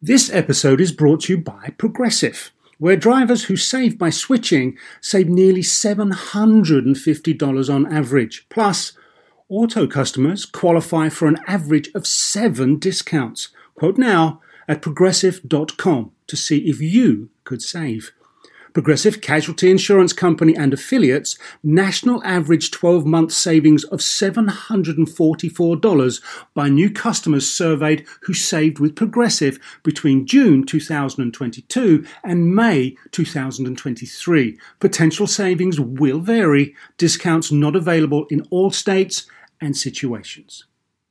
This episode is brought to you by Progressive, where drivers who save by switching save nearly $750 on average. Plus, auto customers qualify for an average of 7 discounts. Quote now at progressive.com to see if you could save. Progressive Casualty Insurance Company and affiliates, national average 12-month savings of $744 by new customers surveyed who saved with Progressive between June 2022 and May 2023. Potential savings will vary. Discounts not available in all states and situations.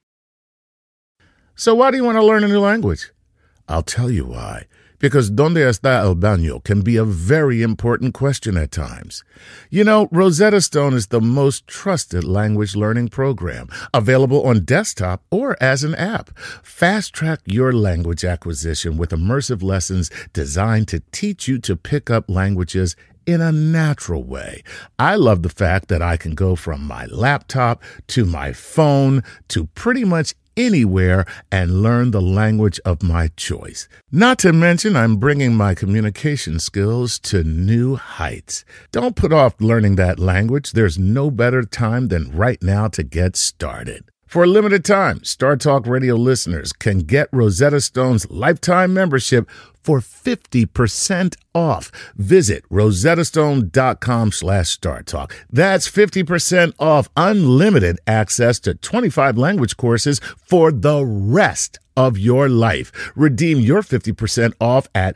So why do you want to learn a new language? I'll tell you why. Because ¿Dónde está el baño? Can be a very important question at times. You know, Rosetta Stone is the most trusted language learning program, available on desktop or as an app. Fast-track your language acquisition with immersive lessons designed to teach you to pick up languages in a natural way. I love the fact that I can go from my laptop to my phone to pretty much anywhere and learn the language of my choice. Not to mention, I'm bringing my communication skills to new heights. Don't put off learning that language. There's no better time than right now to get started. For a limited time, Star Talk Radio listeners can get Rosetta Stone's lifetime membership for 50% off. Visit rosettastone.com/StarTalk. That's 50% off unlimited access to 25 language courses for the rest of your life. Redeem your 50% off at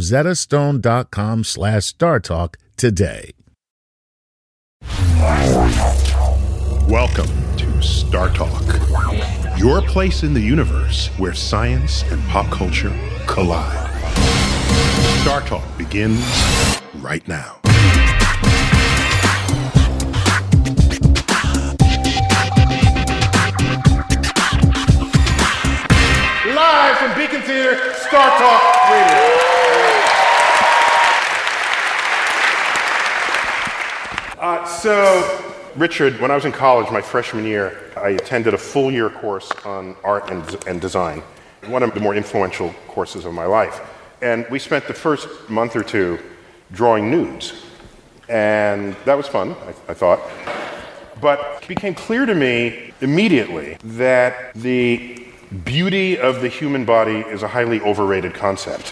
rosettastone.com/StarTalk today. Welcome to Star Talk, your place in the universe where science and pop culture collide. Star Talk begins right now. Live from Beacon Theater, Star Talk Radio. Richard, when I was in college, my freshman year, I attended a full-year course on art and design, one of the more influential courses of my life. And we spent the first month or two drawing nudes. And that was fun, I thought. But it became clear to me immediately that the beauty of the human body is a highly overrated concept.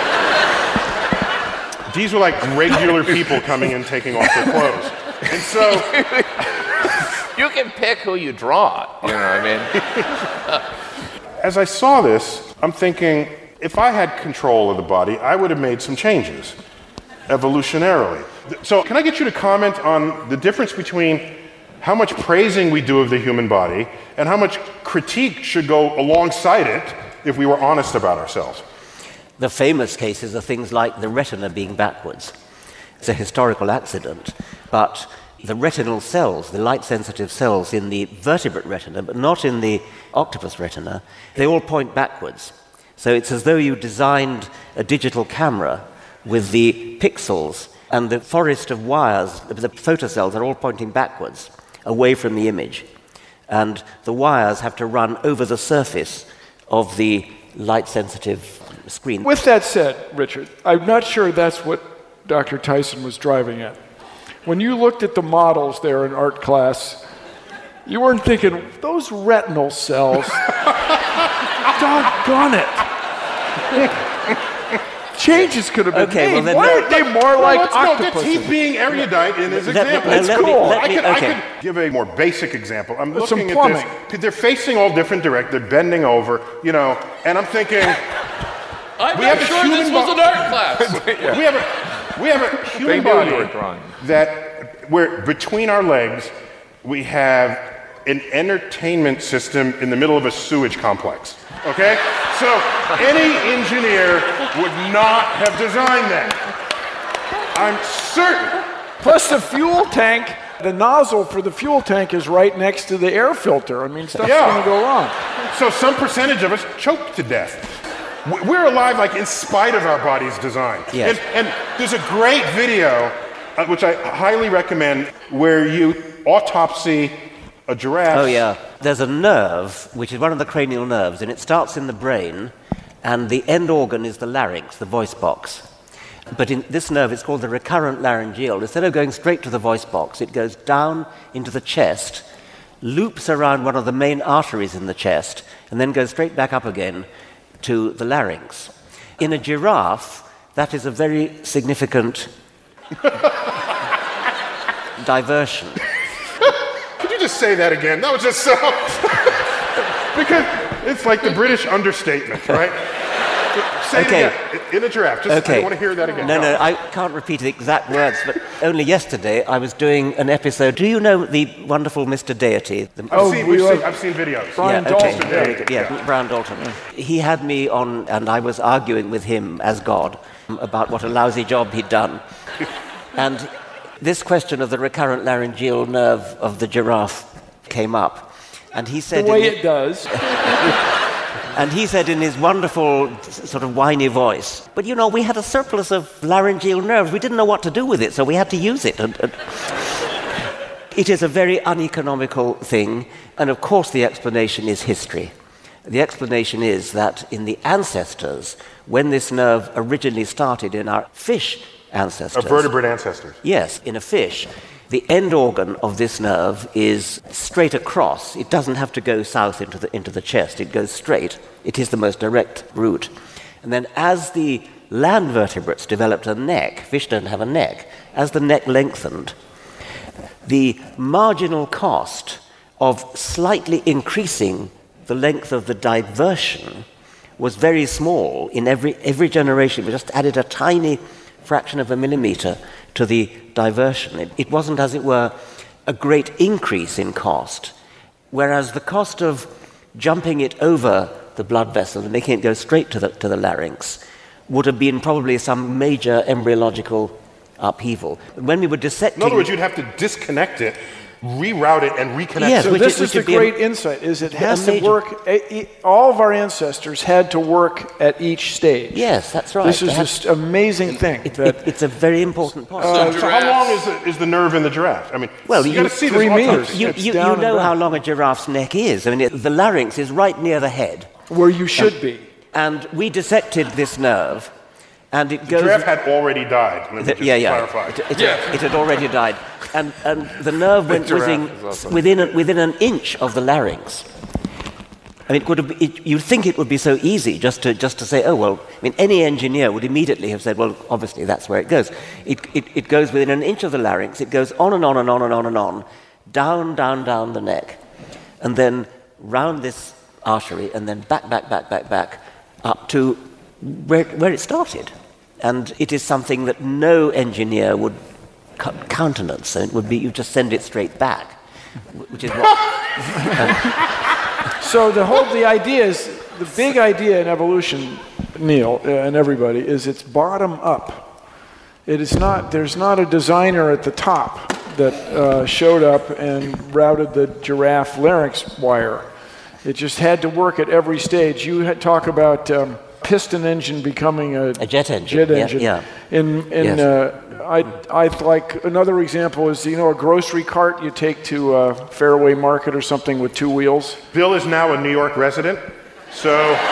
These were like regular people coming and taking off their clothes. And so you can pick who you draw, you know what I mean? As I saw this, I'm thinking, if I had control of the body, I would have made some changes, evolutionarily. So can I get you to comment on the difference between how much praising we do of the human body and how much critique should go alongside it if we were honest about ourselves? The famous cases are things like the retina being backwards. It's a historical accident, but the retinal cells, the light-sensitive cells in the vertebrate retina, but not in the octopus retina, they all point backwards. So it's as though you designed a digital camera with the pixels and the forest of wires, the photocells are all pointing backwards, away from the image. And the wires have to run over the surface of the light-sensitive screen. With that said, Richard, I'm not sure that's what Dr. Tyson was driving at. When you looked at the models there in art class, you weren't thinking, those retinal cells, doggone it. Changes could have been made. Why aren't they more like octopuses? He's being erudite in his example. That's cool. I could give a more basic example. I'm looking at this. They're facing all different directions. They're bending over, you know, and I'm thinking, I'm not sure this was an art class. We have a human body that, where between our legs, we have an entertainment system in the middle of a sewage complex. Okay? So any engineer would not have designed that. I'm certain. Plus the fuel tank, the nozzle for the fuel tank is right next to the air filter. I mean, stuff's going to go wrong. So some percentage of us choke to death. We're alive, like, in spite of our body's design. Yes. And there's a great video, which I highly recommend, where you autopsy a giraffe. Oh, yeah. There's a nerve, which is one of the cranial nerves, and it starts in the brain, and the end organ is the larynx, the voice box. But in this nerve, it's called the recurrent laryngeal. Instead of going straight to the voice box, it goes down into the chest, loops around one of the main arteries in the chest, and then goes straight back up again to the larynx. In a giraffe, that is a very significant diversion. Could you just say that again? That was just so... Because it's like the British understatement, right? Say it again. In a giraffe. I want to hear that again. No, I can't repeat the exact words, but only yesterday I was doing an episode. Do you know the wonderful Mr. Deity? I've seen videos. Brian Dalton. Brian Dalton. He had me on, and I was arguing with him as God about what a lousy job he'd done. And this question of the recurrent laryngeal nerve of the giraffe came up. And he said... The way it does. And he said in his wonderful, sort of whiny voice, but we had a surplus of laryngeal nerves. We didn't know what to do with it, so we had to use it. And it is a very uneconomical thing, and of course the explanation is history. The explanation is that in the ancestors, when this nerve originally started in our fish ancestors... Our vertebrate ancestors. Yes, in a fish... The end organ of this nerve is straight across. It doesn't have to go south into the chest. It goes straight. It is the most direct route. And then as the land vertebrates developed a neck, fish don't have a neck, as the neck lengthened, the marginal cost of slightly increasing the length of the diversion was very small. In every generation, we just added a tiny fraction of a millimeter to the diversion. It wasn't, as it were, a great increase in cost, whereas the cost of jumping it over the blood vessel and making it go straight to the larynx would have been probably some major embryological upheaval. But when we were dissecting... In other words, you'd have to disconnect it, reroute it, and reconnect it. So this is the great insight, is it has to work... All of our ancestors had to work at each stage. Yes, that's right. This is just an amazing thing. It's a very important point. So how long is the nerve in the giraffe? I mean, well, you got to see 3 meters. You know how long a giraffe's neck is. I mean, the larynx is right near the head. Where you should be. And we dissected this nerve, and it goes... The giraffe had already died. Clarify. It had already died. And the nerve went within an inch of the larynx. I mean, you'd think it would be so easy just to say, oh, well, I mean, any engineer would immediately have said, well, obviously that's where it goes. It goes within an inch of the larynx. It goes on and on and on and on and on, down the neck, and then round this artery, and then back up to where it started. And it is something that no engineer would countenance, and it would be you just send it straight back, which is what... So the idea is, the big idea in evolution, Neil, and everybody, is it's bottom up. It is not, there's not a designer at the top that showed up and routed the giraffe larynx wire. It just had to work at every stage. You had talk about piston engine becoming a jet engine. Yeah. I like another example is a grocery cart you take to Fairway Market or something with 2 wheels. Bill is now a New York resident, so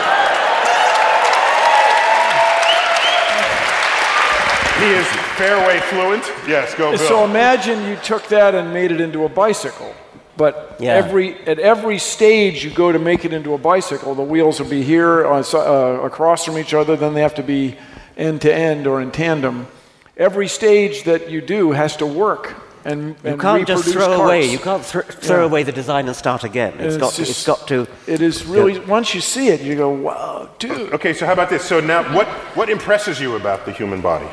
he is Fairway fluent. Yes, go Bill. So imagine you took that and made it into a bicycle. But at every stage you go to make it into a bicycle, the wheels will be here across from each other, then they have to be end to end or in tandem. Every stage that you do has to work and you can't just throw carts. Away. You can't throw away the design and start again. It's got to. It is really once you see it, you go, wow, dude. Okay, so how about this? So now, what impresses you about the human body?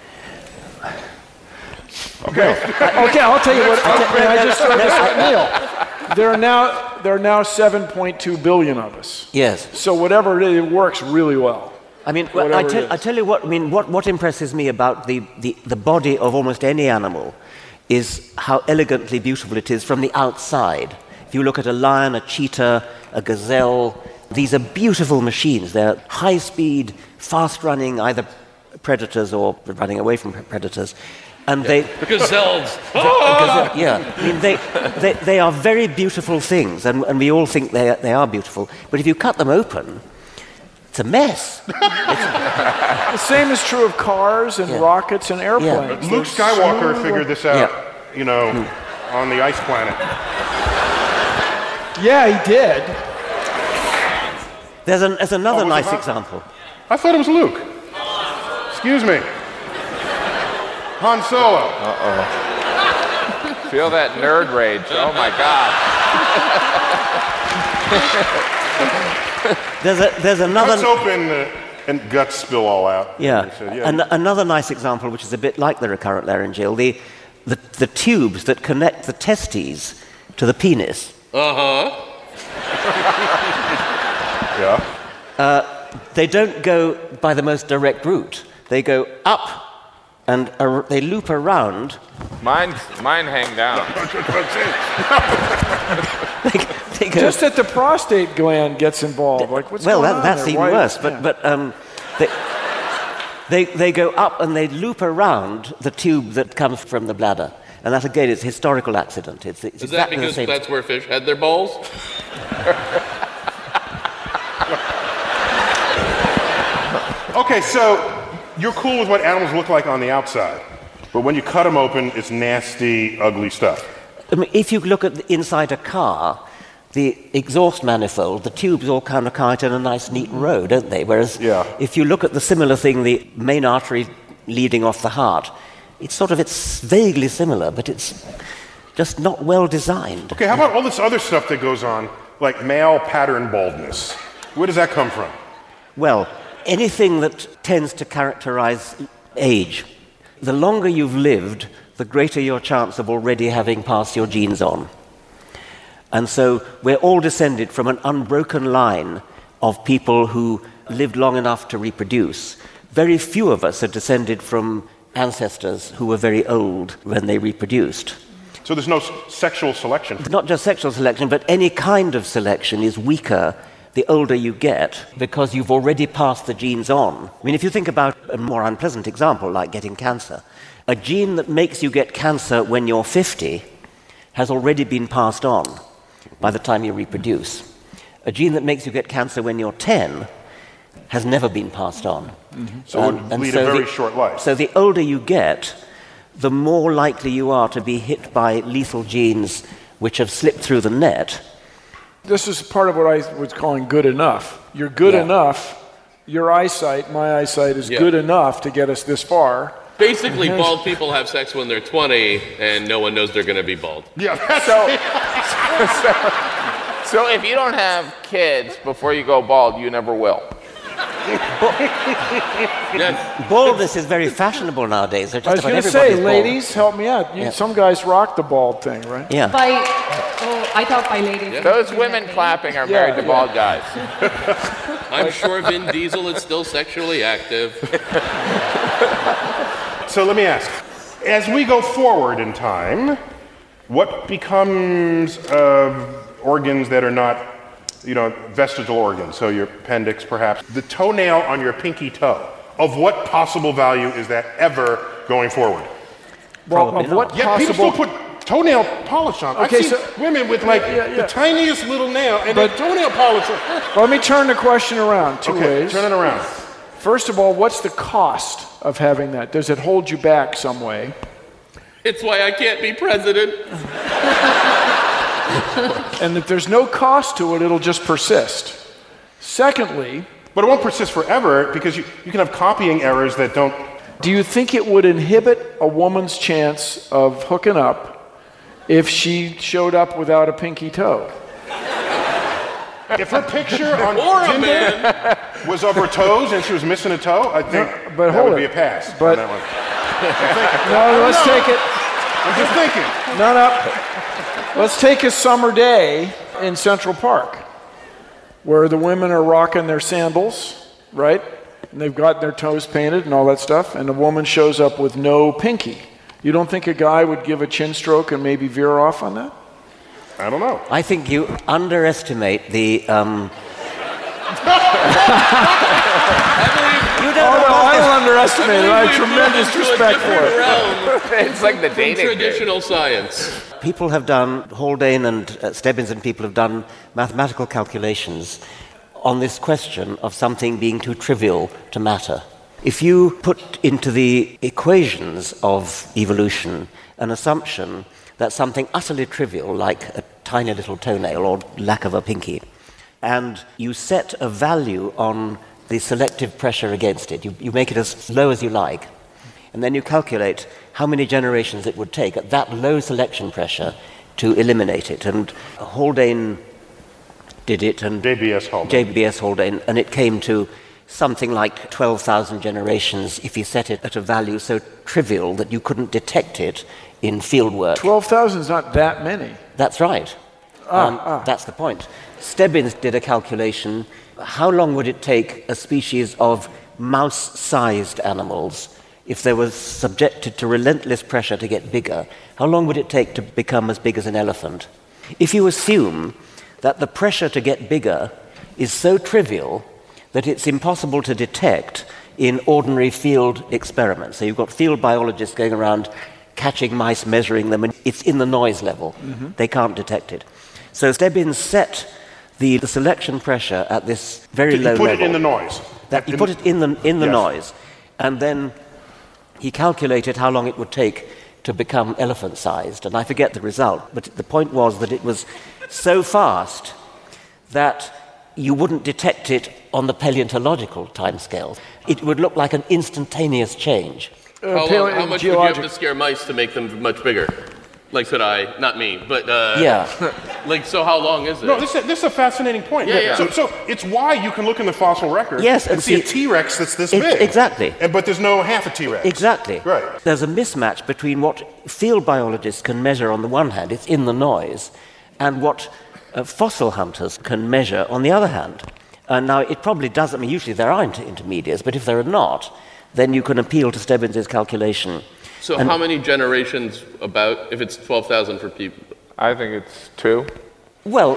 Okay, I'll tell you what. I just said this to Neil. There are now 7.2 billion of us. Yes. So whatever it is, it works really well. I mean, I tell you what. I mean, what impresses me about the body of almost any animal is how elegantly beautiful it is from the outside. If you look at a lion, a cheetah, a gazelle, these are beautiful machines. They're high-speed, fast-running, either predators or running away from predators. And the gazelles. I mean, they are very beautiful things, and we all think they are beautiful. But if you cut them open, It's a mess. The same is true of cars and rockets and airplanes. Luke Skywalker figured this out, on the ice planet. Yeah, he did. There's another nice example. I thought it was Luke. Excuse me. Han Solo. Feel that nerd rage. Oh my God. There's another. Cuts open and guts spill all out. Yeah. Another nice example, which is a bit like the recurrent laryngeal, the tubes that connect the testes to the penis. They don't go by the most direct route. They go up and they loop around. Mine hang down. They go, Just that the prostate gland gets involved. Like, what's going on that's there? even worse. They go up and they loop around the tube that comes from the bladder. And that, again, is a historical accident. It's Is that because that's where fish had their balls? Okay, so you're cool with what animals look like on the outside, but when you cut them open, it's nasty, ugly stuff. I mean, if you look at inside a car, the exhaust manifold, the tubes all kind of come in a nice, neat row, don't they? Whereas if you look at the similar thing, the main artery leading off the heart, it's vaguely similar, but it's just not well designed. Okay, how about all this other stuff that goes on, like male pattern baldness? Where does that come from? Well, anything that tends to characterize age. The longer you've lived, the greater your chance of already having passed your genes on. And so we're all descended from an unbroken line of people who lived long enough to reproduce. Very few of us are descended from ancestors who were very old when they reproduced. So there's no sexual selection? Not just sexual selection, but any kind of selection is weaker the older you get, because you've already passed the genes on. I mean, if you think about a more unpleasant example, like getting cancer, a gene that makes you get cancer when you're 50 has already been passed on by the time you reproduce. A gene that makes you get cancer when you're 10 has never been passed on. Mm-hmm. So it would lead a very short life. So the older you get, the more likely you are to be hit by lethal genes which have slipped through the net. This is part of what I was calling good enough. You're good enough. Your eyesight, my eyesight, is good enough to get us this far. Basically, bald people have sex when they're 20, and no one knows they're going to be bald. Yeah. So if you don't have kids before you go bald, you never will. Baldness is very fashionable nowadays. Just I was going to say, ladies, help me out. Some guys rock the bald thing, right? Yeah. I thought by ladies. Those women clapping are married to bald guys. I'm sure Vin Diesel is still sexually active. So let me ask, as we go forward in time, what becomes of organs that are not, vestigial organs? So your appendix, perhaps. The toenail on your pinky toe. Of what possible value is that ever going forward? Well, of what Yeah, people still put toenail polish on. Okay, I've seen women with the tiniest little nail and But- toenail polish on. Let me turn the question around two ways. Turn it around. First of all, what's the cost of having that? Does it hold you back some way? It's why I can't be president. And if there's no cost to it, it'll just persist. Secondly, But it won't persist forever because you can have copying errors that don't. do you think it would inhibit a woman's chance of hooking up if she showed up without a pinky toe? If her picture on Or a Tinder man. was of her toes and she was missing a toe, I think but that hold would it. be a pass But- on that one. No, let's take it. I'm just thinking. No. Let's take a summer day in Central Park where the women are rocking their sandals, right? And they've got their toes painted and all that stuff, and the woman shows up with no pinky. You don't think a guy would give a chin stroke and maybe veer off on that? I don't know. I think you underestimate the. I don't underestimate it. I have tremendous respect for it. It's like the dating game. Traditional science. People have done, Haldane and Stebbins and people have done mathematical calculations on this question of something being too trivial to matter. If you put into the equations of evolution an assumption that something utterly trivial, like a tiny little toenail or lack of a pinky, and you set a value on the selective pressure against it, you make it as low as you like, and then you calculate how many generations it would take at that low selection pressure to eliminate it. And Haldane did it, and JBS Haldane, and it came to something like 12,000 generations if you set it at a value so trivial that you couldn't detect it in fieldwork. 12,000 is not that many. That's right. That's the point. Stebbins did a calculation. How long would it take a species of mouse-sized animals, if they were subjected to relentless pressure to get bigger, how long would it take to become as big as an elephant? If you assume that the pressure to get bigger is so trivial that it's impossible to detect in ordinary field experiments. So you've got field biologists going around catching mice, measuring them, and it's in the noise level. Mm-hmm. They can't detect it. So Stebbins set the selection pressure at this very low level. He put it in the noise. He put it in the noise. And then he calculated how long it would take to become elephant-sized. And I forget the result, but the point was that it was so fast that you wouldn't detect it on the paleontological timescale. It would look like an instantaneous change. How much would you have to scare mice to make them much bigger? Like, said I, not me, but yeah. Like, so how long is it? No, this is a fascinating point. Yeah. So it's why you can look in the fossil record and see a T-Rex that's this big. Exactly. But there's no half a T-Rex. Exactly. Right. There's a mismatch between what field biologists can measure on the one hand, it's in the noise, and what fossil hunters can measure on the other hand. Now, it probably does, usually there aren't intermediates, but if there are not, then you can appeal to Stebbins' calculation. So how many generations about, if it's 12,000 for people? I think it's 2. Well...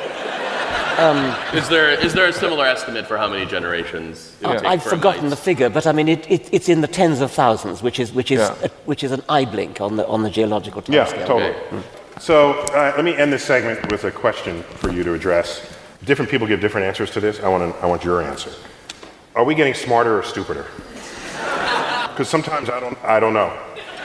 Is there a similar estimate for how many generations it would take I've for forgotten the figure, but it's in the tens of thousands, which is an eye blink on the geological timescale. Yeah, totally. Okay. So let me end this segment with a question for you to address. Different people give different answers to this. I want your answer. Are we getting smarter or stupider? Because sometimes I don't know.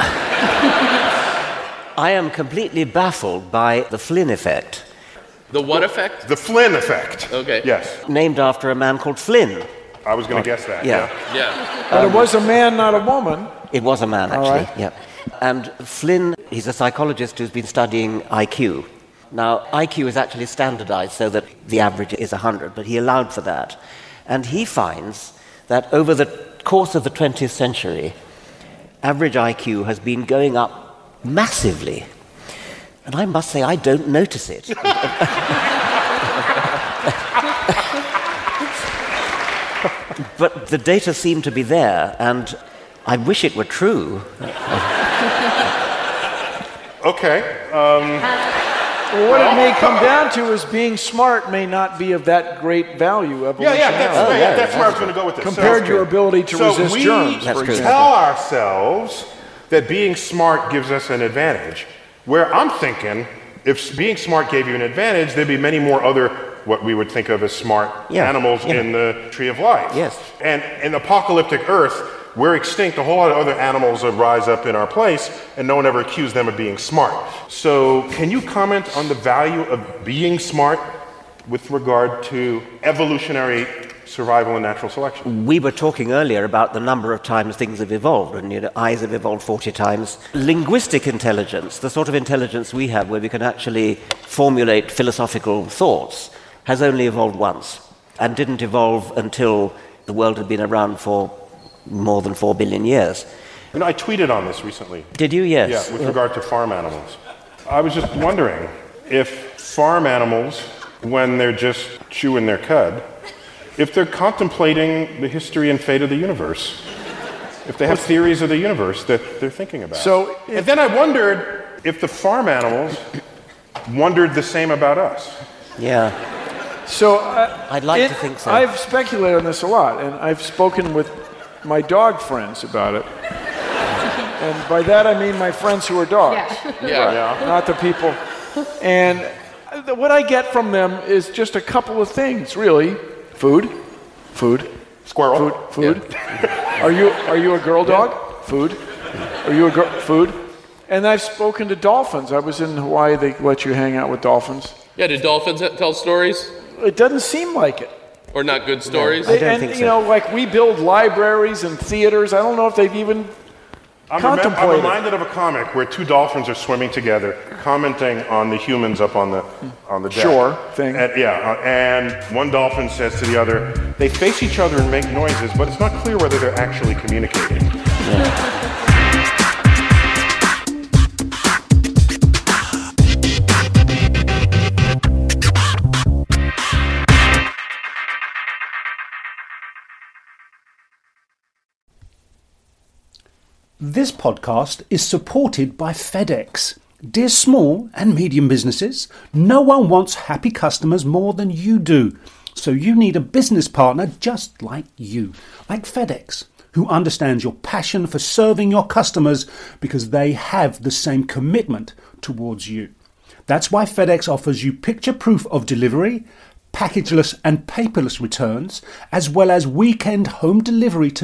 I am completely baffled by the Flynn effect. The what effect? The Flynn effect. Okay. Yes. Named after a man called Flynn. I was going to guess that. Yeah. But it was a man, not a woman. It was a man, actually. Right. Yeah. And Flynn, he's a psychologist who's been studying IQ. Now, IQ is actually standardized so that the average is 100, but he allowed for that. And he finds that over the course of the 20th century, average IQ has been going up massively. And I must say, I don't notice it. But the data seem to be there, and I wish it were true. Okay. Well, what it may come down to is being smart may not be of that great value. That's where I was going to go with this. Compared to your ability to resist germs. So we tell ourselves that being smart gives us an advantage. Where I'm thinking, if being smart gave you an advantage, there'd be many more other, what we would think of as smart animals in the Tree of Life. Yes. And in apocalyptic Earth, we're extinct, a whole lot of other animals that rise up in our place, and no one ever accused them of being smart. So can you comment on the value of being smart with regard to evolutionary survival and natural selection? We were talking earlier about the number of times things have evolved, and eyes have evolved 40 times. Linguistic intelligence, the sort of intelligence we have where we can actually formulate philosophical thoughts, has only evolved once, and didn't evolve until the world had been around for more than 4 billion years. I tweeted on this recently. Did you? Yes. Yeah, with regard to farm animals. I was just wondering if farm animals, when they're just chewing their cud, if they're contemplating the history and fate of the universe, if they have theories of the universe that they're thinking about. And then I wondered if the farm animals wondered the same about us. Yeah. So I'd like to think so. I've speculated on this a lot, and I've spoken with my dog friends about it. And by that I mean my friends who are dogs. Yeah. Not the people. And what I get from them is just a couple of things, really. Food. Squirrel. Food. Yeah. Are you a girl dog? Food. Are you a girl? Food. And I've spoken to dolphins. I was in Hawaii. They let you hang out with dolphins. Yeah, did dolphins tell stories? It doesn't seem like it. Or not good stories? I don't think so. You know, like we build libraries and theaters. I don't know if they've even contemplated. I'm reminded of a comic where two dolphins are swimming together, commenting on the humans up on the deck. Shore thing. And one dolphin says to the other, they face each other and make noises, but it's not clear whether they're actually communicating. Yeah. This podcast is supported by FedEx. Dear small and medium businesses, no one wants happy customers more than you do. So you need a business partner just like you, like FedEx, who understands your passion for serving your customers because they have the same commitment towards you. That's why FedEx offers you picture proof of delivery, packageless and paperless returns, as well as weekend home delivery to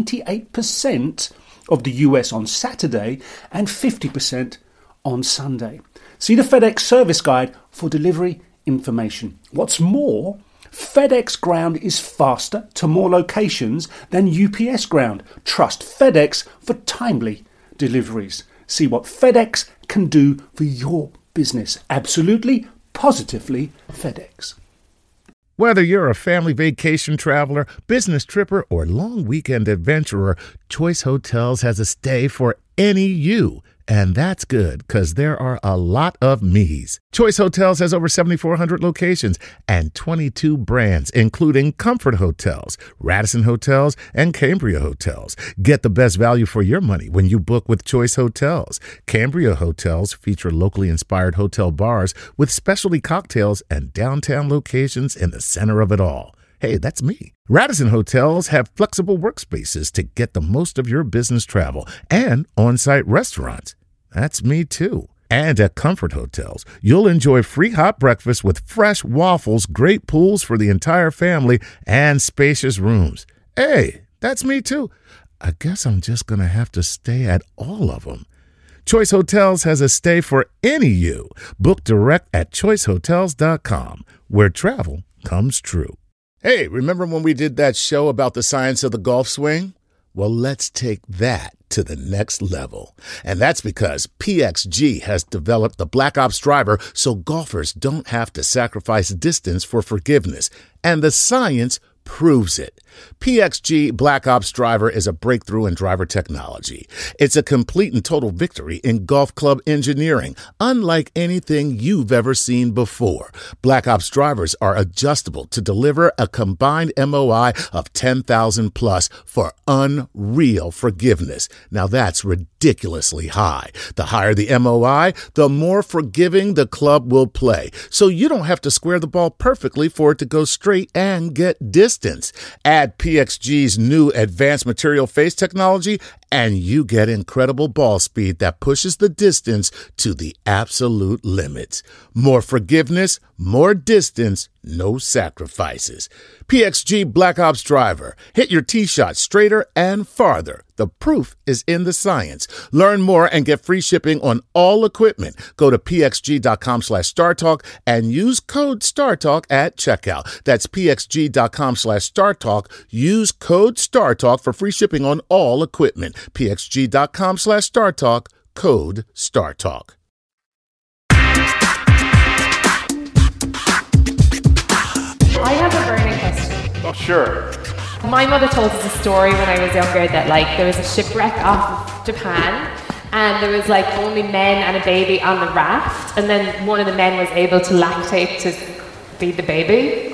98% of the US on Saturday and 50% on Sunday. See the FedEx service guide for delivery information. What's more, FedEx Ground is faster to more locations than UPS Ground. Trust FedEx for timely deliveries. See what FedEx can do for your business. Absolutely, positively FedEx. Whether you're a family vacation traveler, business tripper, or long weekend adventurer, Choice Hotels has a stay for any you. And that's good, because there are a lot of me's. Choice Hotels has over 7,400 locations and 22 brands, including Comfort Hotels, Radisson Hotels, and Cambria Hotels. Get the best value for your money when you book with Choice Hotels. Cambria Hotels feature locally inspired hotel bars with specialty cocktails and downtown locations in the center of it all. Hey, that's me. Radisson Hotels have flexible workspaces to get the most of your business travel and on-site restaurants. That's me too. And at Comfort Hotels, you'll enjoy free hot breakfast with fresh waffles, great pools for the entire family, and spacious rooms. Hey, that's me too. I guess I'm just going to have to stay at all of them. Choice Hotels has a stay for any you. Book direct at choicehotels.com, where travel comes true. Hey, remember when we did that show about the science of the golf swing? Well, let's take that to the next level. And that's because PXG has developed the Black Ops driver so golfers don't have to sacrifice distance for forgiveness. And the science proves it. PXG Black Ops driver is a breakthrough in driver technology. It's a complete and total victory in golf club engineering, unlike anything you've ever seen before. Black Ops drivers are adjustable to deliver a combined MOI of 10,000 plus for unreal forgiveness. Now that's ridiculously high. The higher the MOI, the more forgiving the club will play. So you don't have to square the ball perfectly for it to go straight and get distance. Add PXG's new advanced material face technology, and you get incredible ball speed that pushes the distance to the absolute limits. More forgiveness, more distance, no sacrifices. PXG Black Ops driver. Hit your tee shot straighter and farther. The proof is in the science. Learn more and get free shipping on all equipment. Go to pxg.com/StarTalk and use code StarTalk at checkout. That's pxg.com/StarTalk. Use code StarTalk for free shipping on all equipment. pxg.com/StarTalk, code StarTalk. I have a burning question. Oh, sure. My mother told us a story when I was younger that there was a shipwreck off of Japan and there was only men and a baby on the raft, and then one of the men was able to lactate to feed the baby.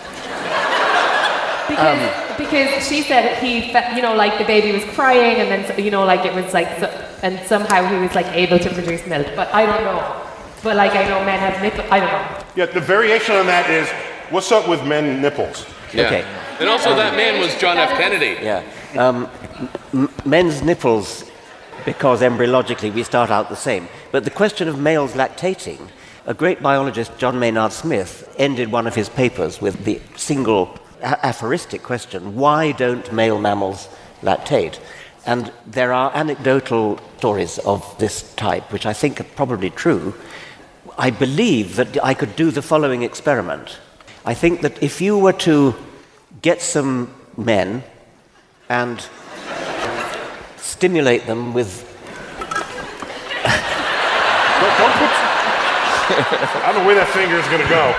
Because she said he, the baby was crying, and then it was and somehow he was able to produce milk. But I don't know. But I know men have nipples. I don't know. Yeah, the variation on that is, what's up with men nipples? Yeah. Okay. And also that man was John F. Kennedy. Yeah. Men's nipples, because embryologically we start out the same. But the question of males lactating, a great biologist, John Maynard Smith, ended one of his papers with the single aphoristic question, why don't male mammals lactate? And there are anecdotal stories of this type, which I think are probably true. I believe that I could do the following experiment. I think that if you were to get some men and stimulate them with... I don't know where that finger is going to go.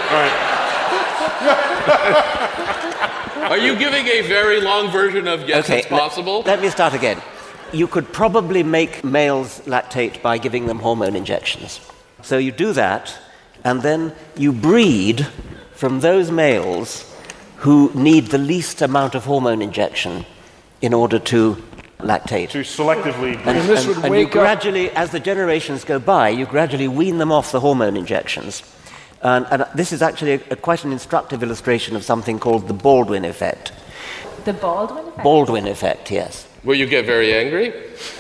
All right. Are you giving a very long version of yes, okay, it's possible? Let me start again. You could probably make males lactate by giving them hormone injections. So you do that, and then you breed from those males who need the least amount of hormone injection in order to lactate. To selectively... And this would and wake you gradually, as the generations go by, you gradually wean them off the hormone injections. And this is actually quite an instructive illustration of something called the Baldwin effect. The Baldwin effect? Baldwin effect, yes. Will you get very angry?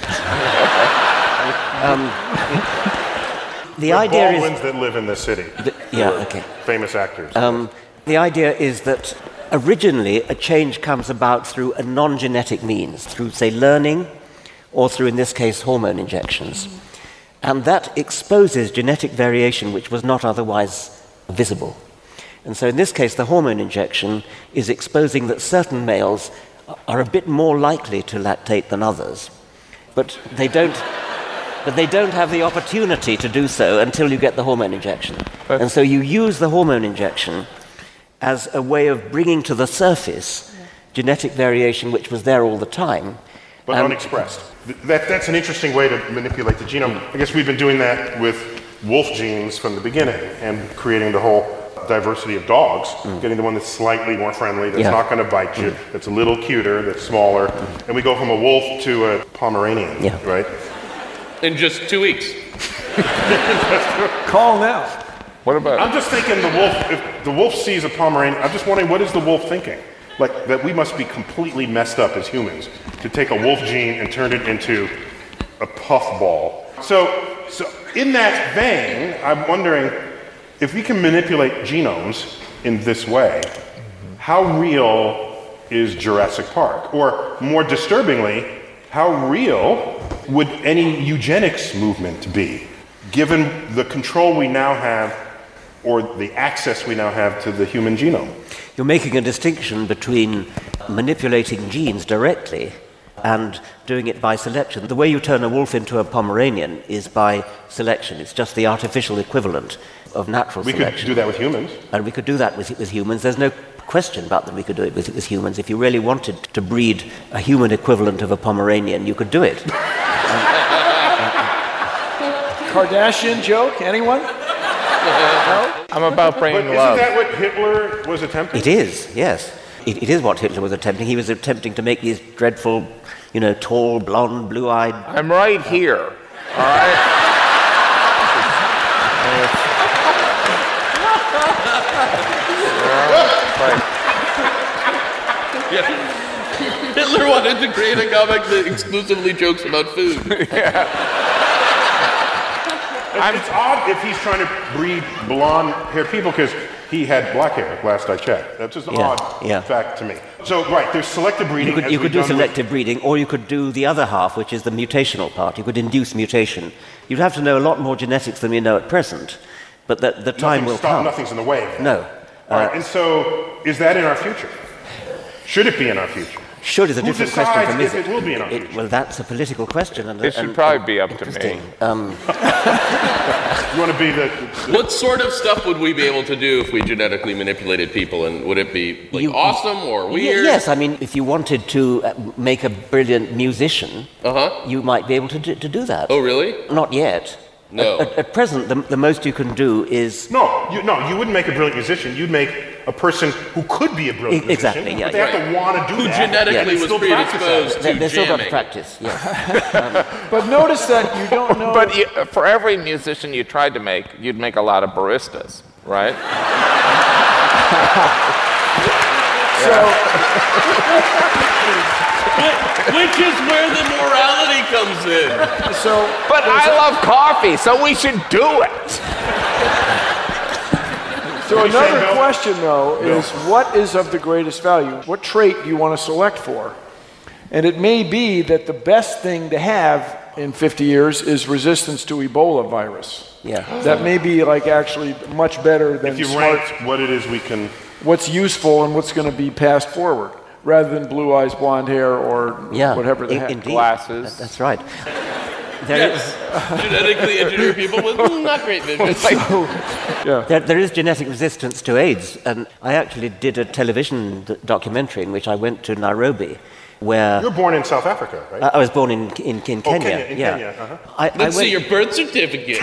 The idea Baldwins is... that live in this city. Okay. Famous actors. The idea is that originally a change comes about through a non-genetic means, through, say, learning, or through, in this case, hormone injections. And that exposes genetic variation which was not otherwise visible. And so in this case, the hormone injection is exposing that certain males are a bit more likely to lactate than others. But they don't have the opportunity to do so until you get the hormone injection. And so you use the hormone injection as a way of bringing to the surface genetic variation which was there all the time. But unexpressed. That's an interesting way to manipulate the genome. I guess we've been doing that with wolf genes from the beginning and creating the whole diversity of dogs, getting the one that's slightly more friendly, that's not going to bite you, that's a little cuter, that's smaller. And we go from a wolf to a Pomeranian, right? In just 2 weeks. Call now. What about... I'm just thinking if the wolf sees a Pomeranian, I'm just wondering, what is the wolf thinking? Like, that we must be completely messed up as humans to take a wolf gene and turn it into a puffball. So in that vein, I'm wondering, if we can manipulate genomes in this way, how real is Jurassic Park? Or more disturbingly, how real would any eugenics movement be, given the control we now have or the access we now have to the human genome? You're making a distinction between manipulating genes directly and doing it by selection. The way you turn a wolf into a Pomeranian is by selection. It's just the artificial equivalent of natural selection. We could do that with humans. And we could do that with humans. There's no question about that we could do it with humans. If you really wanted to breed a human equivalent of a Pomeranian, you could do it. Kardashian joke? Anyone? No? I'm about bringing love. Isn't that what Hitler was attempting? It is, yes. It is what Hitler was attempting. He was attempting to make these dreadful, tall, blonde, blue-eyed... I'm right here, all right? Hitler wanted to create a comic that exclusively jokes about food. It's odd if he's trying to breed blonde-haired people, because he had black hair last I checked. That's just an odd fact to me. So, right, there's selective breeding. You could do selective breeding, or you could do the other half, which is the mutational part. You could induce mutation. You'd have to know a lot more genetics than we know at present, but the time will come. Nothing's in the way. No. All right, and so, is that in our future? Should it be in our future? Should is a different question from is it will be in our future? Well, that's a political question. It should probably be up to me. You want to be the... What sort of stuff would we be able to do if we genetically manipulated people, and would it be awesome or weird? Yes, I mean, if you wanted to make a brilliant musician, you might be able to do that. Oh, really? Not yet. No. At present, the most you can do is... No, you wouldn't make a brilliant musician. You'd make a person who could be a brilliant musician. Exactly, yeah. But they have to want to do who that. Who genetically was predisposed to They're still got to jamming. practice, yes. But notice that you don't know... But for every musician you tried to make, you'd make a lot of baristas, right? Which is where the morality comes in. But I love coffee, so we should do it. So another question, though, is what is of the greatest value? What trait do you want to select for? And it may be that the best thing to have in 50 years is resistance to Ebola virus. Yeah. That may be like actually much better than If you ranked what it is we can... what's useful and what's going to be passed forward, rather than blue eyes, blonde hair, or whatever the heck. Indeed. Glasses. That's right. Genetically engineer people with not great vision. There is genetic resistance to AIDS, and I actually did a television documentary in which I went to Nairobi, where... You're born in South Africa, right? I was born in Kenya. Kenya. Uh-huh. Let's see your birth certificate.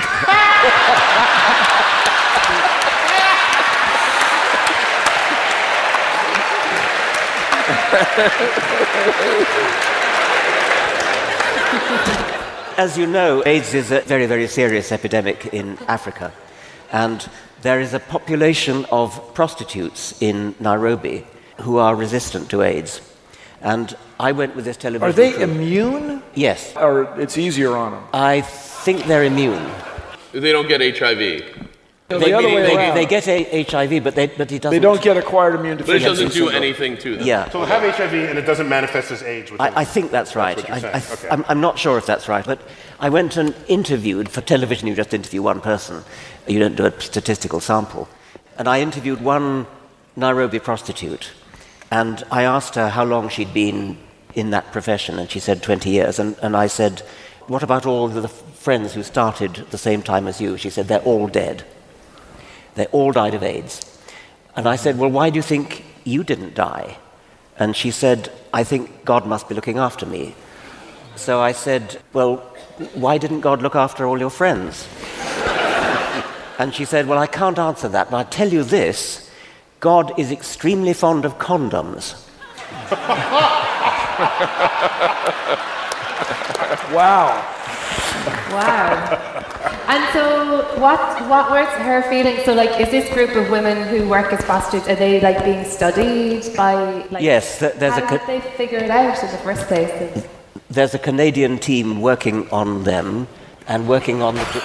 As you know, AIDS is a very, very serious epidemic in Africa. And there is a population of prostitutes in Nairobi who are resistant to AIDS. And I went with this television... Are they immune? Yes. Or it's easier on them? I think they're immune. They don't get HIV. The other way around. They get HIV, but it doesn't... They don't get acquired immune But it deficiency doesn't do syndrome. anything to them. Yeah. So they have HIV and it doesn't manifest as AIDS within I think that's right. what you're saying. Okay. I'm not sure if that's right, but I went and interviewed, for television you just interview one person, you don't do a statistical sample. And I interviewed one Nairobi prostitute, and I asked her how long she'd been in that profession, and she said 20 years. And I said, what about all the friends who started at the same time as you? She said, they're all dead. They all died of AIDS. And I said, well, why do you think you didn't die? And she said, I think God must be looking after me. So I said, well, why didn't God look after all your friends? And she said, well, I can't answer that, but I'll tell you this, God is extremely fond of condoms. Wow. Wow. And so what were her feelings? So like, is this group of women who work as prostitutes, are they like being studied by like... Yes, there's how did they figure it out in the first place? There's a Canadian team working on them and working on the...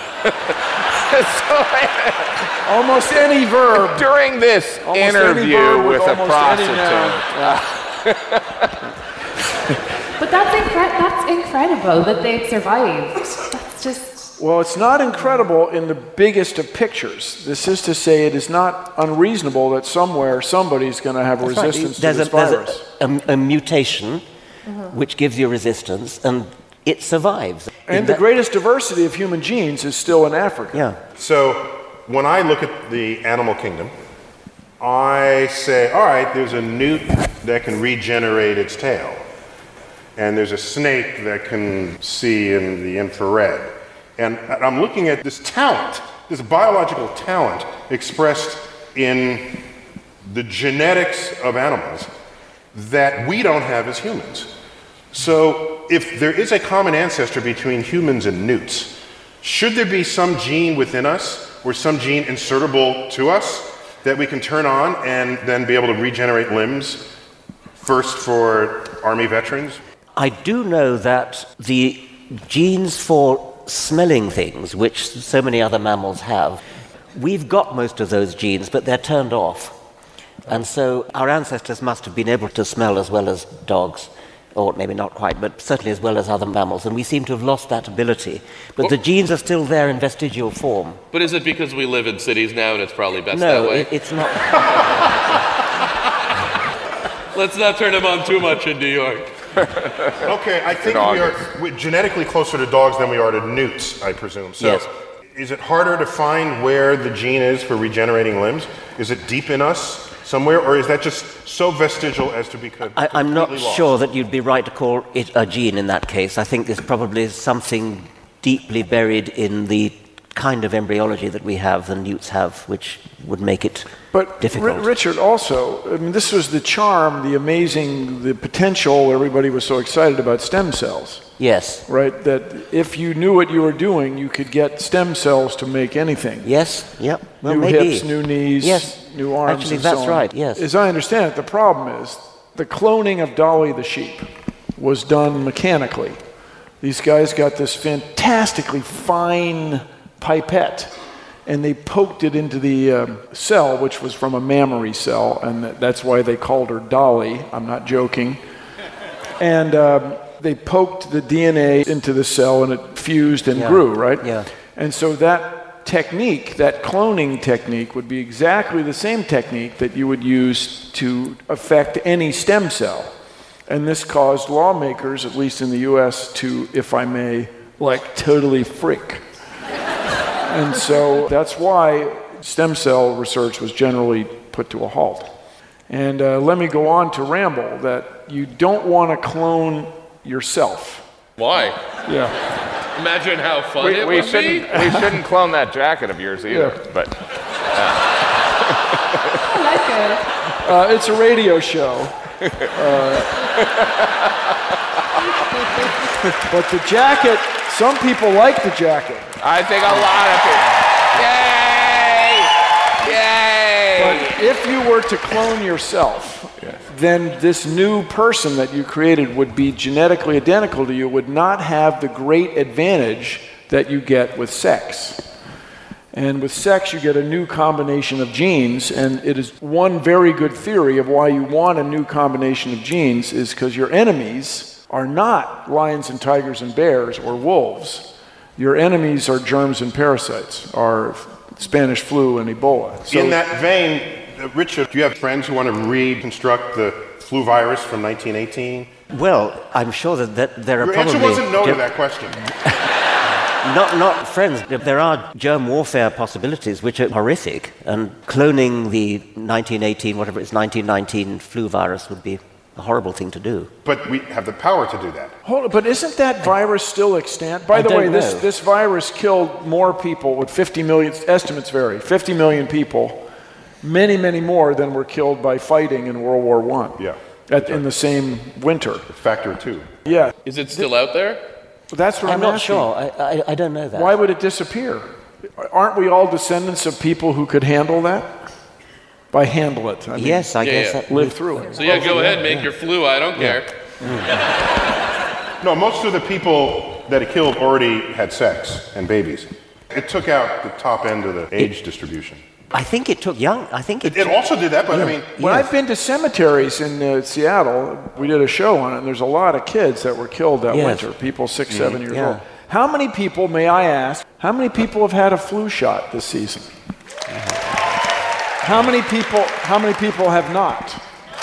Almost any verb. During this Almost any interview verb with a almost any prostitute. But that's incredible that they've survived. That's just... Well, it's not incredible in the biggest of pictures. This is to say it is not unreasonable that somewhere somebody's going to have a resistance to this virus. There's a mutation which gives you resistance, and it survives. And the greatest diversity of human genes is still in Africa. Yeah. So when I look at the animal kingdom, I say, all right, there's a newt that can regenerate its tail. And there's a snake that can see in the infrared. And I'm looking at this talent, this biological talent expressed in the genetics of animals that we don't have as humans. So if there is a common ancestor between humans and newts, should there be some gene within us or some gene insertable to us that we can turn on and then be able to regenerate limbs, first for Army veterans? I do know that the genes for smelling things, which so many other mammals have, we've got most of those genes, but they're turned off. And so our ancestors must have been able to smell as well as dogs, or maybe not quite, but certainly as well as other mammals, and we seem to have lost that ability. But the genes are still there in vestigial form. But is it because we live in cities now and it's probably best that way? No, it's not. Let's not turn them on too much in New York. Okay, I think we're genetically closer to dogs than we are to newts, I presume. So Yes. Is it harder to find where the gene is for regenerating limbs? Is it deep in us somewhere, or is that just so vestigial as to be I'm not completely lost? sure that you'd be right to call it a gene in that case. I think there's probably something deeply buried in the kind of embryology that we have, the newts have, which would make it difficult. Richard, also, I mean, this was the charm, the amazing, the potential. Everybody was so excited about stem cells. Yes. Right? That if you knew what you were doing, you could get stem cells to make anything. Yes. Yep. Well, New maybe. hips, new knees, Yes. new arms. Actually, and that's so on. right. Yes. As I understand it, the problem is the cloning of Dolly the sheep was done mechanically. These guys got this fantastically fine pipette, and they poked it into the cell, which was from a mammary cell, and that's why they called her Dolly. I'm not joking. And they poked the DNA into the cell, and it fused and grew, right? Yeah. And so that technique, that cloning technique, would be exactly the same technique that you would use to affect any stem cell. And this caused lawmakers, at least in the US, to, if I may, like totally freak. And so that's why stem cell research was generally put to a halt. And let me go on to ramble that you don't want to clone yourself. Why? Yeah. Imagine how fun it We would shouldn't be. we shouldn't clone that jacket of yours either. Yeah. But I like it. It's a radio show. But the jacket, some people like the jacket. I think a lot of people. Yay! Yay! But if you were to clone yourself, then this new person that you created would be genetically identical to you, would not have the great advantage that you get with sex. And with sex, you get a new combination of genes, and it is one very good theory of why you want a new combination of genes is because your enemies are not lions and tigers and bears or wolves. Your enemies are germs and parasites, are Spanish flu and Ebola. So In that vein, Richard, do you have friends who want to reconstruct the flu virus from 1918? Well, I'm sure that there are Your probably... answer wasn't no to that question. Not friends. There are germ warfare possibilities which are horrific, and cloning the 1918, whatever it's 1919 flu virus would be a horrible thing to do. But we have the power to do that. Hold on, but isn't that virus still extant? By the way, this virus killed more people with 50 million, estimates vary, 50 million people, many, many more than were killed by fighting in World War I. Yeah. In the same winter. Factor 2. Yeah. Is it still out there? That's what I'm not asking. sure. I don't know that. Why would it disappear? Aren't we all descendants of people who could handle that? By handle it, I mean, Yes, I guess that live through it. So go ahead, make your flu. I don't care. No, most of the people that it killed already had sex and babies. It took out the top end of the age distribution. I think it took young. I think It also did that, but I mean... When I've been to cemeteries in Seattle, we did a show on it, and there's a lot of kids that were killed that winter, people 6, 7 years old. How many people, may I ask, how many people have had a flu shot this season? How many people have not?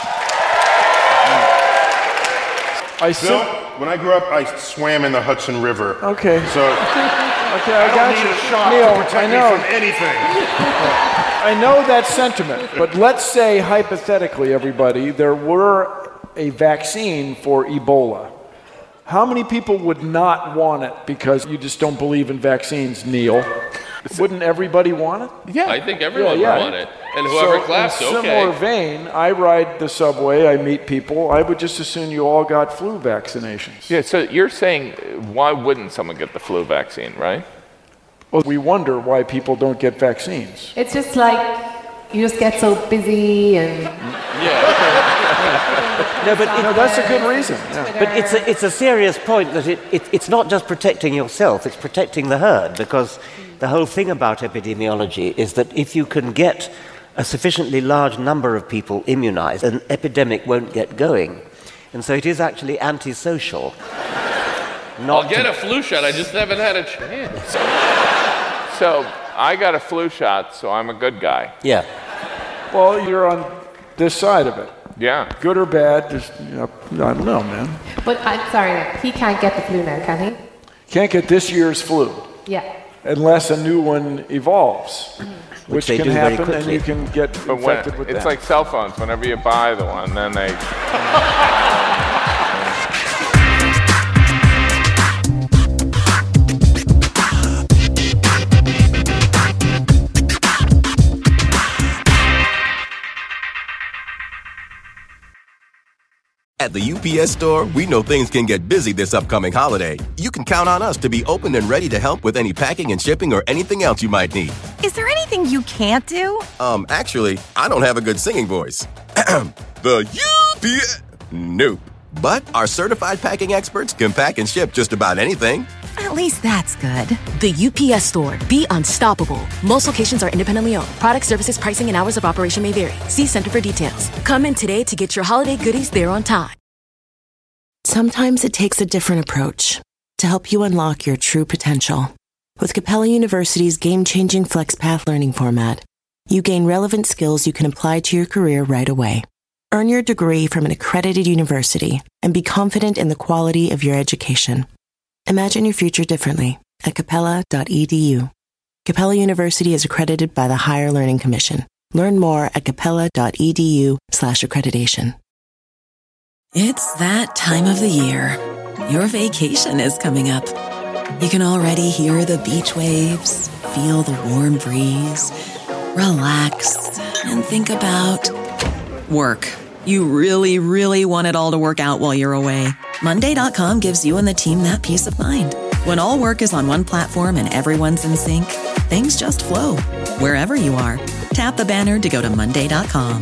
Bill, when I grew up, I swam in the Hudson River. Okay. So I don't got need you. a shot Neil, to protect I me know. from anything. I know that sentiment, but let's say hypothetically, everybody, there were a vaccine for Ebola. How many people would not want it because you just don't believe in vaccines, Neil? Wouldn't everybody want it? Yeah. I think everyone would want it. And whoever claps, in a similar vein, I ride the subway, I meet people. I would just as soon you all got flu vaccinations. Yeah, so you're saying why wouldn't someone get the flu vaccine, right? Well, we wonder why people don't get vaccines. It's just like you just get so busy and. No, but that's a good reason. Yeah. But it's a serious point that it's not just protecting yourself, it's protecting the herd, because the whole thing about epidemiology is that if you can get a sufficiently large number of people immunized, an epidemic won't get going. And so it is actually antisocial. I'll get a flu shot, I just haven't had a chance. So I got a flu shot, so I'm a good guy. Yeah. Well, you're on this side of it. Yeah. Good or bad, just, I don't know, man. But I'm sorry, he can't get the flu now, can he? Can't get this year's flu. Yeah. Unless a new one evolves, which they can do very happen, and quickly. you can get But infected with it's that. like cell phones. Whenever you buy the one, then they... At the UPS Store, we know things can get busy this upcoming holiday. You can count on us to be open and ready to help with any packing and shipping or anything else you might need. Is there anything you can't do? Actually, I don't have a good singing voice. The UPS... Nope. But our certified packing experts can pack and ship just about anything. At least that's good. The UPS Store. Be unstoppable. Most locations are independently owned. Product, services, pricing, and hours of operation may vary. See Center for details. Come in today to get your holiday goodies there on time. Sometimes it takes a different approach to help you unlock your true potential. With Capella University's game-changing FlexPath learning format, you gain relevant skills you can apply to your career right away. Earn your degree from an accredited university and be confident in the quality of your education. Imagine your future differently at capella.edu. Capella University is accredited by the Higher Learning Commission. Learn more at capella.edu/accreditation. It's that time of the year. Your vacation is coming up. You can already hear the beach waves, feel the warm breeze, relax, and think about work. You really, really want it all to work out while you're away. Monday.com gives you and the team that peace of mind. When all work is on one platform and everyone's in sync, things just flow. Wherever you are, tap the banner to go to Monday.com.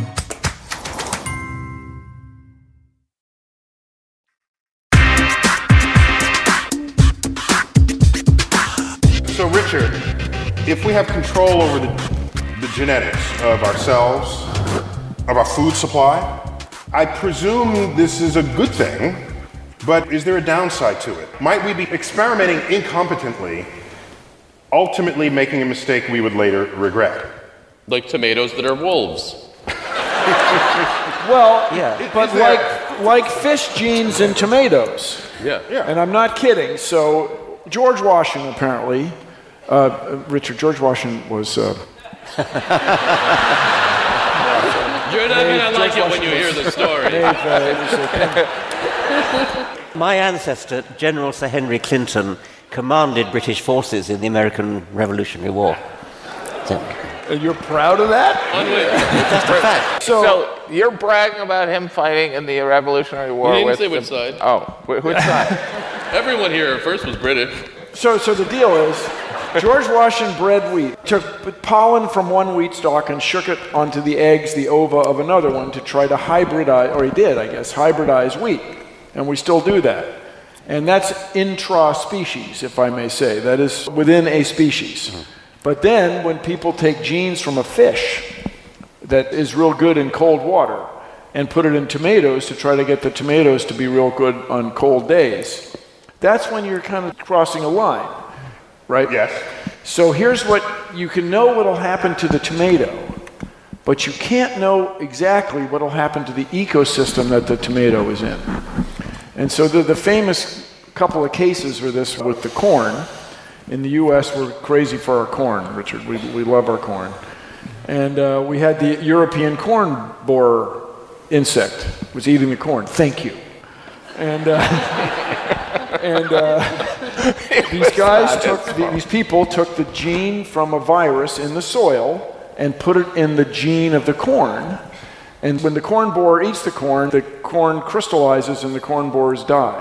So, Richard, if we have control over the genetics of ourselves, of our food supply, I presume this is a good thing, but is there a downside to it? Might we be experimenting incompetently, ultimately making a mistake we would later regret? Like tomatoes that are wolves. Well, yeah, but like fish genes in tomatoes. Yeah. And I'm not kidding. So George Washington apparently, George Washington was... You're not going to like it when you hear the story. My ancestor, General Sir Henry Clinton, commanded British forces in the American Revolutionary War. And you're proud of that? It's just a fact. So you're bragging about him fighting in the Revolutionary War You with... didn't say which side. Oh, which side? Everyone here at first was British. So the deal is, George Washington bred wheat, took pollen from one wheat stalk and shook it onto the eggs, the ova of another one to try to hybridize, or he did, I guess, hybridize wheat. And we still do that. And that's intra-species, if I may say. That is within a species. But then when people take genes from a fish that is real good in cold water and put it in tomatoes to try to get the tomatoes to be real good on cold days, that's when you're kind of crossing a line, right? Yes. So here's what you can know what'll happen to the tomato, but you can't know exactly what'll happen to the ecosystem that the tomato is in. And so the famous couple of cases for this with the corn. In the U.S., we're crazy for our corn, Richard. We love our corn. And we had the European corn borer insect was eating the corn. Thank you. And these people took the gene from a virus in the soil and put it in the gene of the corn. And when the corn borer eats the corn crystallizes and the corn borers die.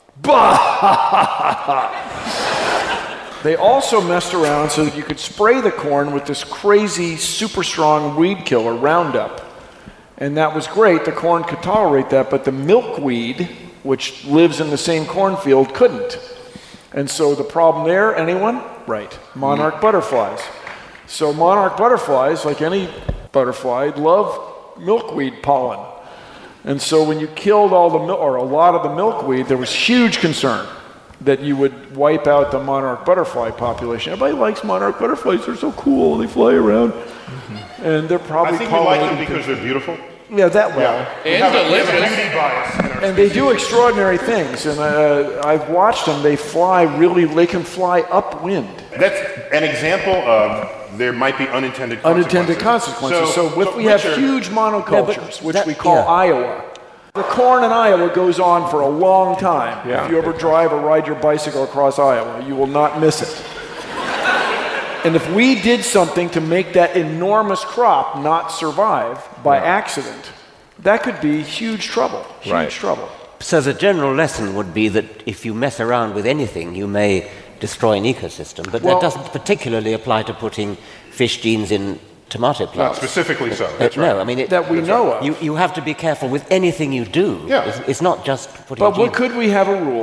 They also messed around so that you could spray the corn with this crazy, super strong weed killer, Roundup. And that was great. The corn could tolerate that, but the milkweed, which lives in the same cornfield, couldn't. And so the problem there, anyone? Right, monarch butterflies. So monarch butterflies, like any butterfly, love milkweed pollen. And so when you killed all the or a lot of the milkweed, there was huge concern that you would wipe out the monarch butterfly population. Everybody likes monarch butterflies. They're so cool. They fly around. Mm-hmm. And they're probably I think we like them because they're beautiful. Yeah, that well. Yeah. And delicious. Beauty bias in our and they do extraordinary things. And I've watched them. They can fly upwind. That's an example of there might be unintended consequences. So we have huge monocultures, which we call Iowa. The corn in Iowa goes on for a long time. Yeah. If you ever drive or ride your bicycle across Iowa, you will not miss it. And if we did something to make that enormous crop not survive by accident, that could be huge trouble. Huge trouble. So the general lesson would be that if you mess around with anything, you may destroy an ecosystem. But that doesn't particularly apply to putting fish genes in tomato plants. Not specifically so. That's right. No, I mean... that we know of. You have to be careful with anything you do. Yeah. It's not just putting But could we have a rule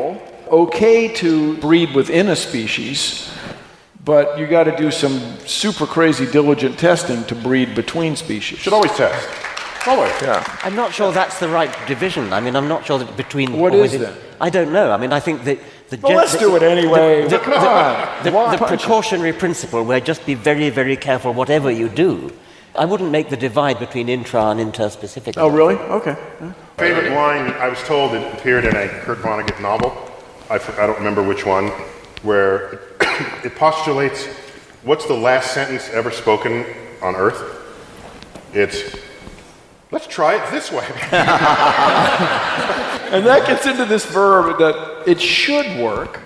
okay to breed within a species, but you got to do some super crazy diligent testing to breed between species. Should always test. Always. Yeah. I'm not sure that's the right division. I mean, I'm not sure that between... What is it? I don't know. I mean, I think that... Well, let's do it anyway. Come on. The precautionary principle where just be very, very careful whatever you do. I wouldn't make the divide between intra and interspecific. Oh, really? Okay. Yeah. Favorite line, I was told it appeared in a Kurt Vonnegut novel. I don't remember which one, where it postulates, what's the last sentence ever spoken on Earth? It's, let's try it this way. And that gets into this verb that it should work.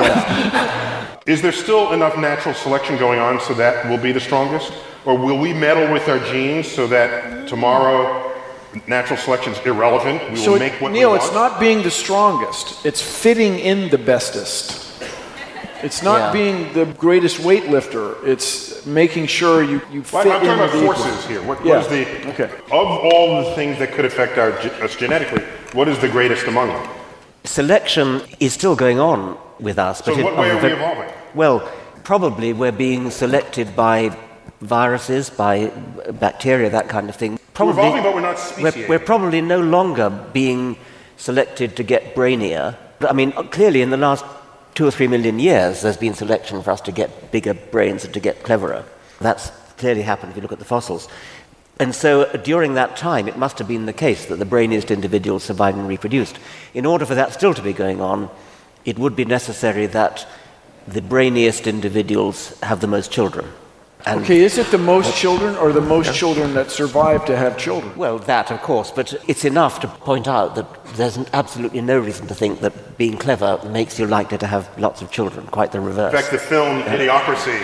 Yeah. Is there still enough natural selection going on so that we'll be the strongest? Or will we meddle with our genes so that tomorrow natural selection is irrelevant? We will make what Neil, we want? it's not being the strongest. It's fitting in the bestest. It's not being the greatest weightlifter. It's making sure you fit in. I'm talking about forces here. What is the of all the things that could affect us genetically? What is the greatest among them? Selection is still going on with us. So what way are we evolving? Well, probably we're being selected by viruses, by bacteria, that kind of thing. Probably, we're evolving, but we're not speciating. We're probably no longer being selected to get brainier. I mean, clearly in the last 2 or 3 million years, there's been selection for us to get bigger brains and to get cleverer. That's clearly happened if you look at the fossils. And so during that time, it must have been the case that the brainiest individuals survived and reproduced. In order for that still to be going on, it would be necessary that the brainiest individuals have the most children. And okay, is it the most children or the most children that survive to have children? Well, that, of course, but it's enough to point out that there's absolutely no reason to think that being clever makes you likely to have lots of children, quite the reverse. In fact, the film Idiocracy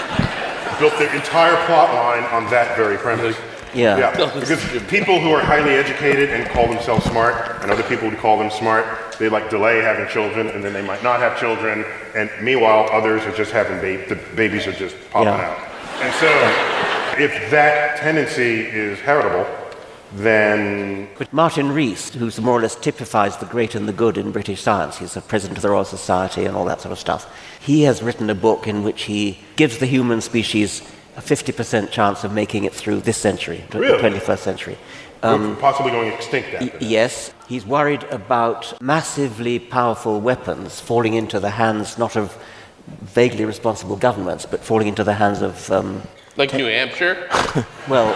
built their entire plot line on that very premise. Yeah. Because people who are highly educated and call themselves smart, and other people who call them smart, they delay having children, and then they might not have children, and meanwhile, others are just having the babies are just popping out. And so, if that tendency is heritable, then... But Martin Rees, who more or less typifies the great and the good in British science, he's the president of the Royal Society and all that sort of stuff, he has written a book in which he gives the human species a 50% chance of making it through this century, the 21st century. Possibly going extinct after that. Yes. He's worried about massively powerful weapons falling into the hands not of vaguely responsible governments, but falling into the hands of... like New Hampshire? Well,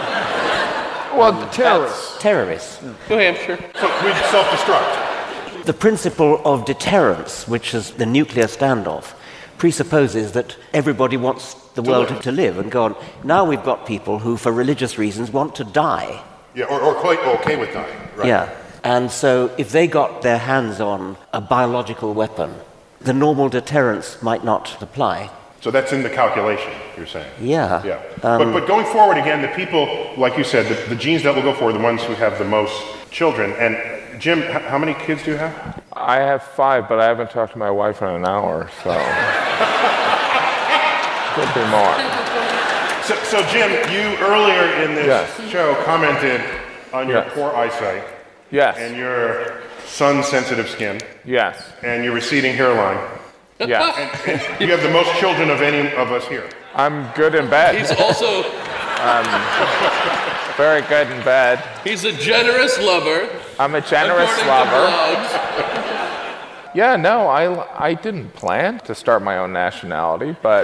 terrorists. Terrorists. New Hampshire. So we self-destruct. The principle of deterrence, which is the nuclear standoff, presupposes that everybody wants the world to live and go on. Now we've got people who, for religious reasons, want to die. Yeah, or quite okay with dying. Right. Yeah. And so if they got their hands on a biological weapon, the normal deterrence might not apply. So that's in the calculation, you're saying? Yeah. Yeah. But going forward again, the people, like you said, the genes that will go forward are the ones who have the most children. And Jim, how many kids do you have? I have 5, but I haven't talked to my wife in an hour, so could be more. So Jim, you earlier in this show commented on your poor eyesight. Yes. And your sun-sensitive skin. Yes. And your receding hairline. Yes. And you have the most children of any of us here. I'm good in bed. He's also... very good in bed. He's a generous lover. I'm a generous lover. Yeah, no, I didn't plan to start my own nationality, but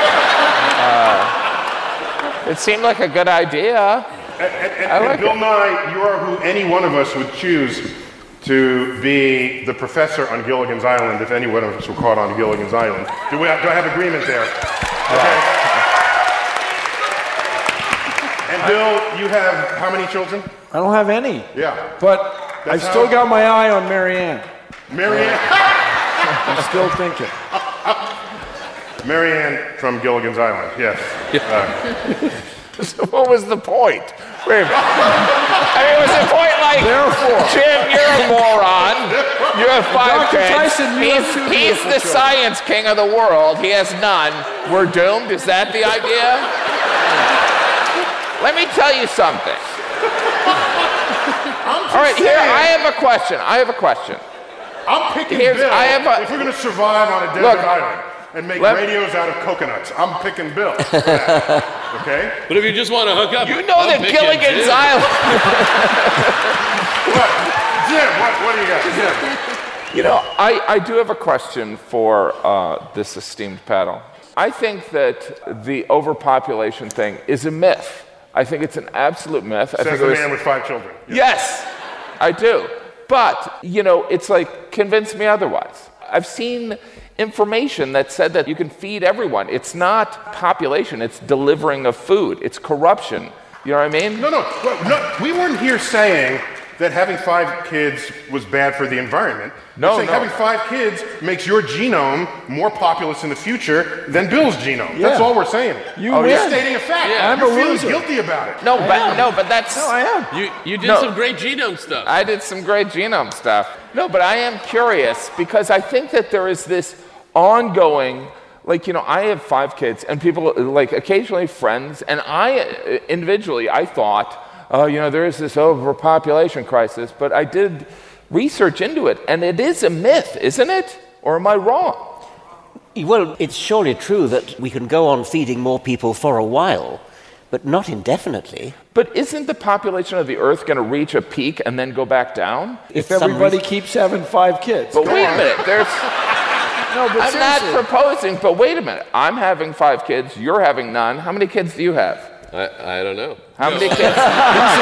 it seemed like a good idea. And Bill Nye, you are who any one of us would choose to be the professor on Gilligan's Island if any one of us were caught on Gilligan's Island. Do I have agreement there? Okay. And Bill, you have how many children? I don't have any. Yeah. But I've still got my eye on Marianne. Marianne? I'm still thinking. Marianne from Gilligan's Island, yes. So what was the point? Wait a minute. I mean, was the point like, Jim, you're a moron. You have 5 Dr. kids. Tyson, you have 2 He's the children. science king of the world. He has none. We're doomed? Is that the idea? Let me tell you something. All right, here, I have a question. I'm picking Here's- Bill. I have a- if we're going to survive on a desert island and make radios out of coconuts, I'm picking Bill. For that, okay? But if you just want to hook up, You know that Gilligan's Island. What? Jim, what do you got? Jim. You know, I do have a question for this esteemed panel. I think that the overpopulation thing is a myth. I think it's an absolute myth. I Says think the man with 5 children. Yes, I do. But, you know, it's like, convince me otherwise. I've seen information that said that you can feed everyone. It's not population, it's delivering of food. It's corruption. You know what I mean? No, we weren't here saying that having 5 kids was bad for the environment. We're saying having 5 kids makes your genome more populous in the future than Bill's genome. That's all we're saying. You're stating a fact. Yeah. You're feeling guilty about it. No, but that's... No, I am. You did some great genome stuff. I did some great genome stuff. No, but I am curious because I think that there is this ongoing, like, you know, I have 5 kids and people, like, occasionally friends, and I, individually, I thought, you know, there is this overpopulation crisis, but I did research into it, and it is a myth, isn't it? Or am I wrong? Well, it's surely true that we can go on feeding more people for a while, but not indefinitely. But isn't the population of the Earth going to reach a peak and then go back down? If everybody keeps having 5 kids. But wait a minute, there's... No, but I'm not seriously. proposing, but wait a minute. I'm having 5 kids, you're having none. How many kids do you have? I don't know. How many kids? He's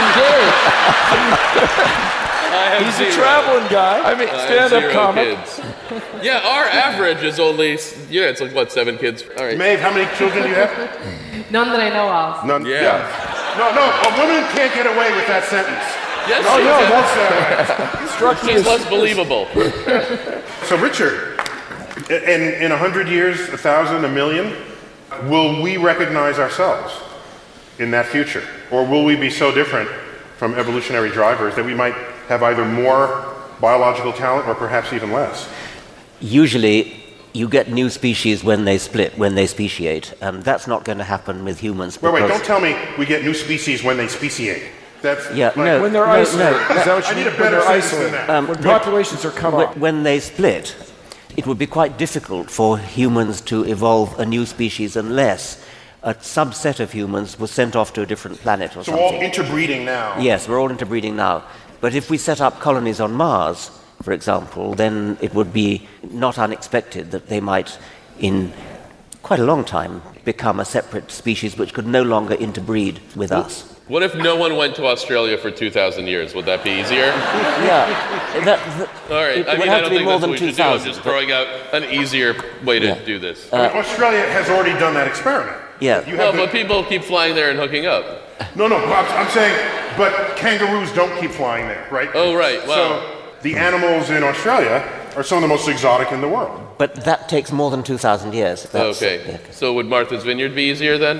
engaged. He's a traveling guy. I mean, stand-up comic. Kids. Yeah, our average is only, it's like, what, 7 kids? All right. Maeve, how many children do you have? None that I know of. None. Yeah. No, a woman can't get away with that sentence. Yes, That's she's less believable. So, Richard, in 100 years, 1,000, 1,000,000, will we recognize ourselves in that future? Or will we be so different from evolutionary drivers that we might have either more biological talent or perhaps even less? Usually, you get new species when they split, when they speciate, and that's not going to happen with humans. Wait, don't tell me we get new species when they speciate. That's when they're isolated. Is that what you I need mean? a better When they're sentence than isolated. that. When populations are cut off. When they split, it would be quite difficult for humans to evolve a new species unless a subset of humans was sent off to a different planet or So something. we're all interbreeding now. Yes, we're all interbreeding now. But if we set up colonies on Mars, for example, then it would be not unexpected that they might, in quite a long time, become a separate species which could no longer interbreed with us. What if no one went to Australia for 2,000 years? Would that be easier? Yeah. All right. It I would mean, have I don't to be think more that's than what we should do. I'm 2,000, just throwing out an easier way to do this. I mean, Australia has already done that experiment. Yeah. But people keep flying there and hooking up. No, I'm saying, but kangaroos don't keep flying there, right? Oh, right. Wow. So the animals in Australia are some of the most exotic in the world. But that takes more than 2,000 years. Okay. So would Martha's Vineyard be easier then?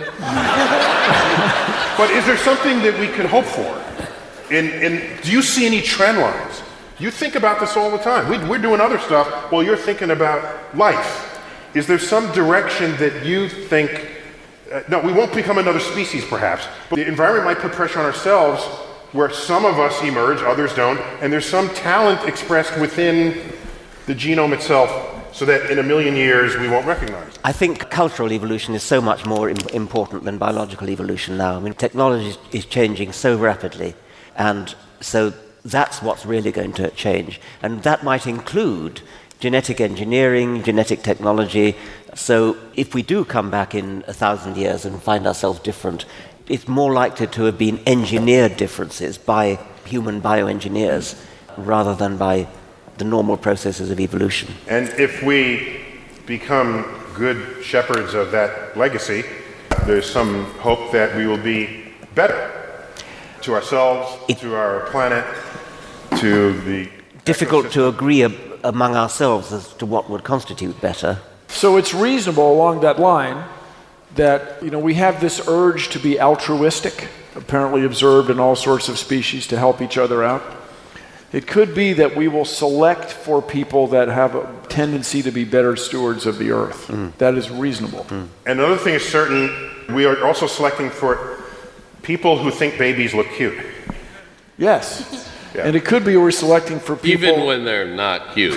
But is there something that we could hope for? Do you see any trend lines? You think about this all the time. We're doing other stuff while you're thinking about life. Is there some direction that you think, no, we won't become another species perhaps, but the environment might put pressure on ourselves where some of us emerge, others don't, and there's some talent expressed within the genome itself so that in 1,000,000 years we won't recognize it? I think cultural evolution is so much more important than biological evolution now. I mean, technology is changing so rapidly, and so that's what's really going to change. And that might include genetic engineering, genetic technology. So if we do come back in 1,000 years and find ourselves different, it's more likely to have been engineered differences by human bioengineers rather than by the normal processes of evolution. And if we become good shepherds of that legacy, there's some hope that we will be better to ourselves, to our planet, to the... Difficult to agree among ourselves as to what would constitute better. So it's reasonable along that line that, we have this urge to be altruistic, apparently observed in all sorts of species to help each other out. It could be that we will select for people that have a tendency to be better stewards of the earth. That is reasonable. And another thing is certain, we are also selecting for people who think babies look cute. Yes. Yeah. And it could be we're selecting for people... Even when they're not cute.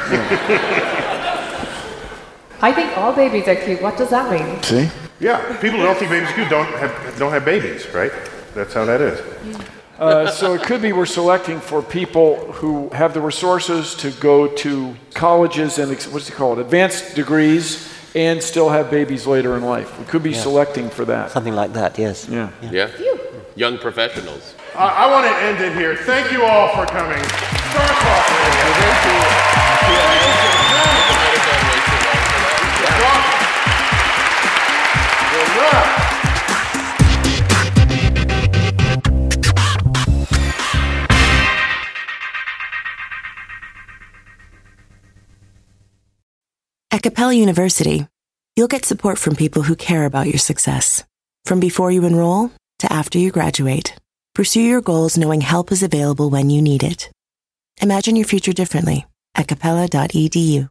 I think all babies are cute. What does that mean? See? Yeah, people who don't think babies are cute don't have babies, right? That's how that is. So it could be we're selecting for people who have the resources to go to colleges and, advanced degrees and still have babies later in life. We could be selecting for that. Something like that, yes. Yeah. Young professionals. I want to end it here. Thank you all for coming. Star Talk Radio. Thank you. Good luck. At Capella University, you'll get support from people who care about your success. From before you enroll to after you graduate, pursue your goals knowing help is available when you need it. Imagine your future differently at capella.edu.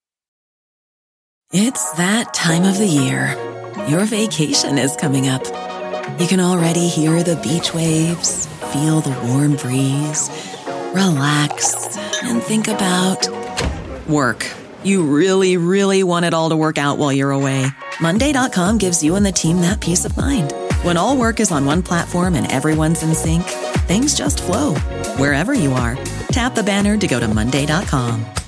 It's that time of the year. Your vacation is coming up. You can already hear the beach waves, feel the warm breeze, relax, and think about work. You really, really want it all to work out while you're away. Monday.com gives you and the team that peace of mind. When all work is on one platform and everyone's in sync, things just flow. Wherever you are, tap the banner to go to Monday.com.